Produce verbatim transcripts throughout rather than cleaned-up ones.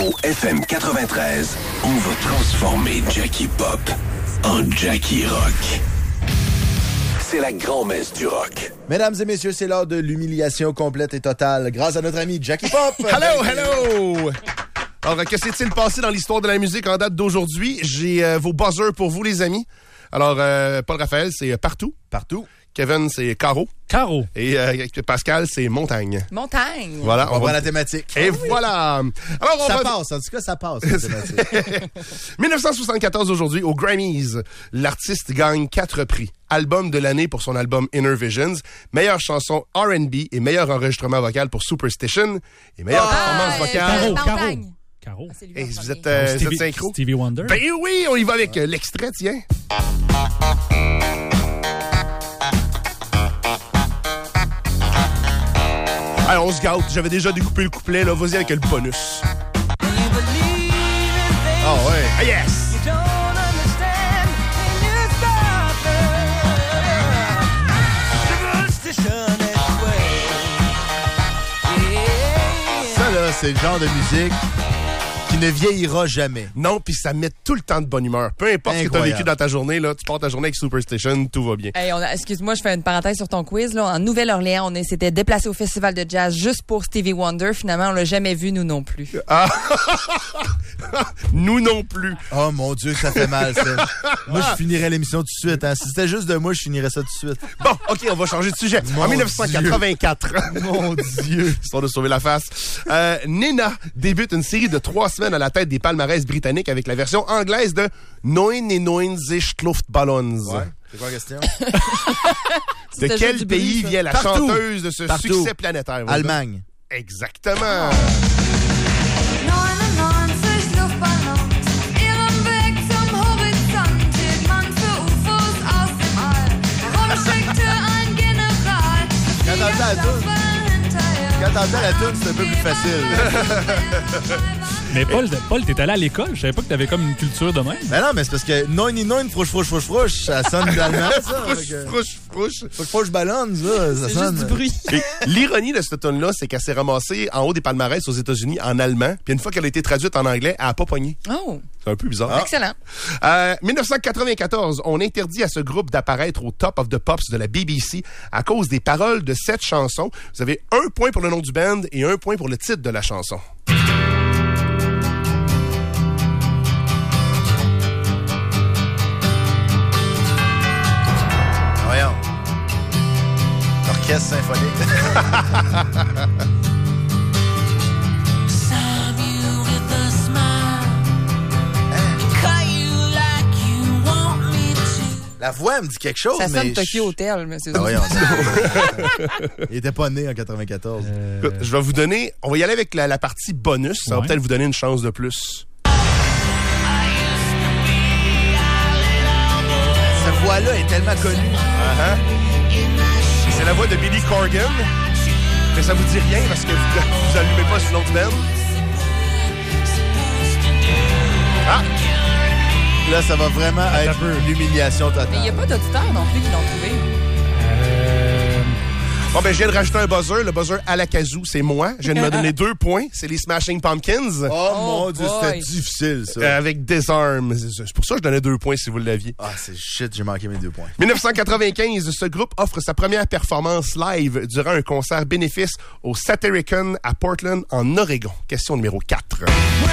Au F M quatre-vingt-treize, on va transformer Jackie Pop en Jackie Rock. C'est la grand-messe du rock. Mesdames et messieurs, c'est l'heure de l'humiliation complète et totale grâce à notre ami Jackie Pop. Hello, hello! Alors, que s'est-il passé dans l'histoire de la musique en date d'aujourd'hui? J'ai euh, vos buzzers pour vous, les amis. Alors, euh, Paul Raphaël, c'est Partout. Partout. Kevin, c'est Caro. Caro. Et euh, Pascal, c'est Montagne. Montagne. Voilà. On, on va prendre la thématique. Et oh, oui. Voilà. Alors, on ça va... passe. En tout cas, ça passe, la thématique. dix-neuf cent soixante-quatorze aujourd'hui, aux Grammys, l'artiste gagne quatre prix. Album de l'année pour son album Inner Visions, meilleure chanson R and B et meilleur enregistrement vocal pour Superstition et meilleure ah, performance vocale. Caro, Caro. Caro. Ah, Et vous êtes, euh, Stevie, vous êtes synchro? Stevie Wonder. Ben oui, on y va avec euh, l'extrait, tiens. Alors, on se gâte. J'avais déjà découpé le couplet, là. Vas-y avec le bonus. Ah ouais. Ah yes! Ça, là, c'est le genre de musique qui ne vieillira jamais. Non, puis ça met tout le temps de bonne humeur. Peu importe Incroyable. Ce que tu as vécu dans ta journée, là, tu pars ta journée avec Superstition, tout va bien. Hey, on a, excuse-moi, je fais une parenthèse sur ton quiz. Là. En Nouvelle-Orléans, on s'était déplacé au festival de jazz juste pour Stevie Wonder. Finalement, on l'a jamais vu, nous non plus. Ah. Nous non plus. Oh mon Dieu, ça fait mal, ça. Moi, je finirais l'émission tout de suite. Hein. Si c'était juste de moi, je finirais ça tout de suite. Bon, OK, on va changer de sujet. Mon en dix-neuf cent quatre-vingt-quatre. Dieu. Mon Dieu. Histoire de sauver la face. Euh, Nena débute une série de trois semaines à la tête des palmarès britanniques avec la version anglaise de Neun et neunzig Luftballons. Ouais. C'est quoi la question? De quel du pays bruit, vient la Partout. chanteuse de ce Partout. succès planétaire? Allemagne. Exactement. Quand t'entends la toune, quand t'entends la toune, c'est un peu plus facile. Mais Paul, Paul, t'es allé à l'école? Je savais pas que t'avais comme une culture de même. Ben non, mais c'est parce que neun et neun, frouche, frouche, frouche, frouche, ça sonne allemand, ça. Frouche, frouche, frouche. Faut que frouche ballonne, ça, ça C'est sonne. juste du bruit. Et l'ironie de cette tune-là, c'est qu'elle s'est ramassée en haut des palmarès aux États-Unis en allemand, puis une fois qu'elle a été traduite en anglais, elle n'a pas pogné. Oh, C'est un peu bizarre. Ah. excellent. Euh, dix-neuf cent quatre-vingt-quatorze, on interdit à ce groupe d'apparaître au Top of the Pops de la B B C à cause des paroles de cette chanson. Vous avez un point pour le nom du band et un point pour le titre de la chanson. Voyons. L'orchestre symphonique. La voix me dit quelque chose, Ça mais... sonne Tokyo Hotel, monsieur. Ah, voyons. Il était pas né en quatre-vingt-quatorze. Euh... Écoute, je vais vous donner... On va y aller avec la, la partie bonus. Ça va Ouais. peut-être vous donner une chance de plus. Cette voix-là est tellement connue. Uh-huh. C'est la voix de Billy Corgan. Mais ça vous dit rien parce que vous, vous allumez pas sur le nom du band. Ah! Là, ça va vraiment être l'humiliation Mais il totale. n'y a pas d'auditeurs non plus qui l'ont trouvé. Euh... Bon, ben, je viens de rajouter un buzzer. Le buzzer à la kazoo, c'est moi. Je viens de me donner deux points. C'est les Smashing Pumpkins. Oh, Oh mon Dieu, boy. c'était difficile, ça. Euh, avec Disarm. C'est c'est pour ça que je donnais deux points si vous l'aviez. Ah, c'est shit, j'ai manqué mes deux points. dix-neuf cent quatre-vingt-quinze, ce groupe offre sa première performance live durant un concert bénéfice au Satirican à Portland, en Oregon. Question numéro quatre.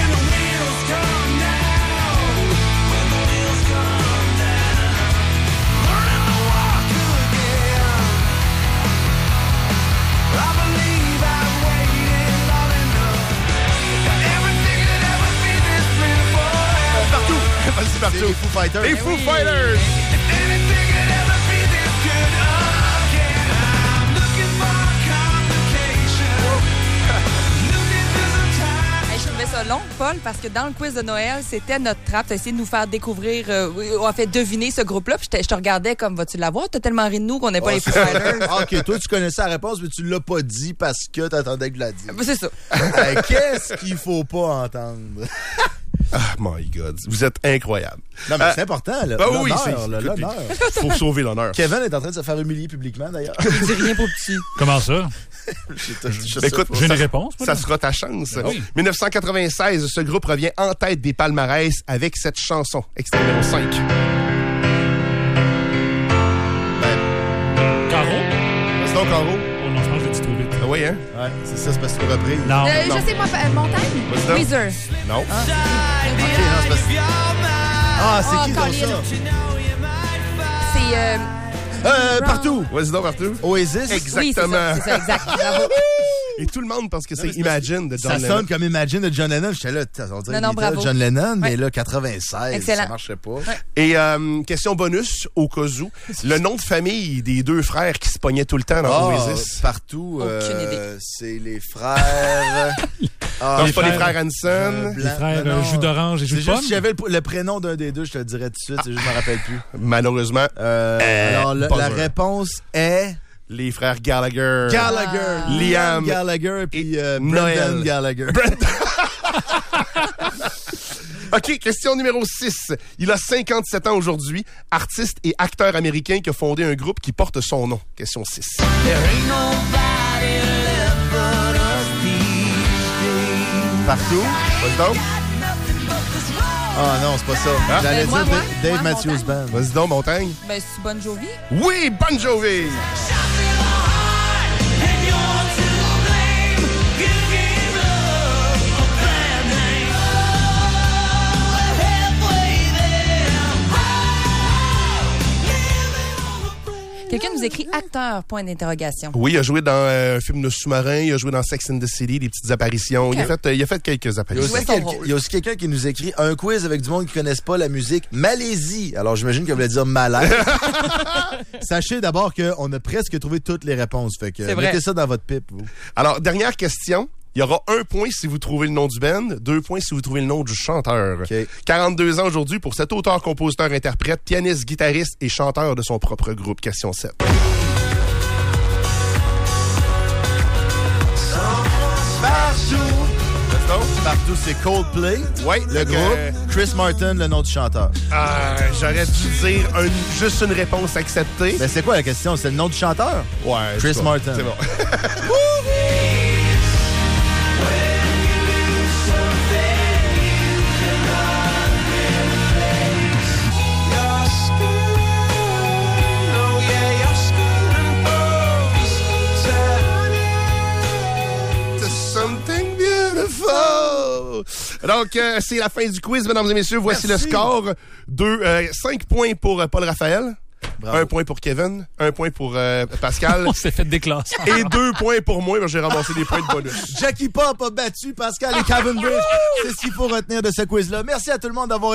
Partout! Vas-y, C'est partout! les Foo Fighters. Les Foo Fighters! Hey, je trouvais ça long, Paul, parce que dans le quiz de Noël, c'était notre trappe. Tu as essayé de nous faire découvrir, euh, en fait, deviner ce groupe-là. Puis je te, je te regardais comme, vas-tu l'avoir? T'as tellement ri de nous qu'on n'est pas Oh, les Foo Fighters. Ah, OK, toi, tu connaissais la réponse, mais tu l'as pas dit parce que t'attendais que je la dise. C'est ça. Euh, Qu'est-ce qu'il faut pas entendre? Ah, my God. Vous êtes incroyable. Non, mais Euh, c'est important, là. bah oui, L'honneur, c'est- là, l'honneur. Faut sauver l'honneur. Kevin est en train de se faire humilier publiquement, d'ailleurs. Je dis rien pour petit. Comment ça? Je- je- je Ben, sais écoute, pas. J'ai une ça- réponse, moi, Ça là? sera ta chance. Oui. dix-neuf cent quatre-vingt-seize, ce groupe revient en tête des palmarès avec cette chanson. Extrait numéro cinq. Caro? C'est donc Caro. Oh non, je pense que j'ai dit trop vite. Ah oui, hein? Ouais, c'est ça, c'est parce que tu repris. Non. Euh, non. je sais, moi, euh, Montagne? Vas-y donc. Weezer. Non. Ok, non, c'est parce que... Ah, c'est Ah, qui dans Colin. ça? C'est... Euh... Euh, Brown. partout. Vas-y donc, Arthur. Oasis. Exactement. Oui, c'est ça, c'est ça, exact. Bravo. Et tout le monde pense que c'est mais c'est Imagine de John Ça Lennon. sonne comme Imagine de John Lennon. J'étais là, t'as- on dirait Non, non, une guitare de bravo. John Lennon, mais Ouais. là, quatre-vingt-seize, Excellent. ça marchait pas. Et euh, question bonus, au cas où, le nom de famille des deux frères qui se pognaient tout le temps dans Ah, Oasis. partout, Aucune euh, c'est les frères... Ah, Non, c'est pas les frères- frères Hanson. Blanc- Les frères non, euh, non. jus d'orange et jus C'est de juste pomme? si j'avais le, le prénom d'un des deux, je te le dirais tout de suite. C'est juste, je me rappelle plus. Malheureusement, Euh, Euh, alors, le- buzzer. la réponse est... les frères Gallagher. Gallagher. Liam. Gallagher puis euh, Noël. Brendan Gallagher. OK, question numéro six. Il a cinquante-sept ans aujourd'hui, artiste et acteur américain qui a fondé un groupe qui porte son nom. Question six. Partout. Vas-y donc. Ah non, c'est pas ça. Ah. J'allais Euh, moi, dire moi, Dave- Dave moi, Matthews Band. Vas-y donc, Montagne. Ben, c'est Bon Jovi. Oui, Bon Jovi. Quelqu'un nous écrit acteur, point d'interrogation. Oui, il a joué dans euh, un film de sous-marin, il a joué dans Sex and the City, des petites apparitions. Il, a Ok. fait, euh, il a fait quelques Il y a apparitions. aussi, son quel- rôle. il y a aussi quelqu'un qui nous écrit un quiz avec du monde qui ne connaissent pas la musique Malaisie. Alors, j'imagine qu'elle voulait dire malade. Sachez d'abord qu'on a presque trouvé toutes les réponses. Fait que C'est vrai. mettez ça dans votre pipe, vous. Alors, dernière question. Il y aura un point si vous trouvez le nom du band, deux points si vous trouvez le nom du chanteur. OK. quarante-deux ans aujourd'hui pour cet auteur, compositeur, interprète, pianiste, guitariste et chanteur de son propre groupe. Question sept. Partout, c'est Coldplay. Ouais, Le donc, groupe. euh, Chris Martin, le nom du chanteur. ah, j'aurais dû dire un- juste une réponse acceptée. Ben, c'est quoi la question? C'est le nom du chanteur? Ouais, Chris c'est bon. Martin. C'est bon. Something beautiful. Donc, euh, c'est la fin du quiz, mesdames et messieurs. Voici Merci. le score. Deux, euh, cinq points pour euh, Paul Raphaël. Bravo. Un point pour Kevin. Un point pour euh, Pascal. On s'est fait déclasser. Et deux points pour moi. J'ai ramassé des points de bonus. Jackie Pop a battu Pascal et Calvin Bridge. C'est ce qu'il faut retenir de ce quiz-là. Merci à tout le monde d'avoir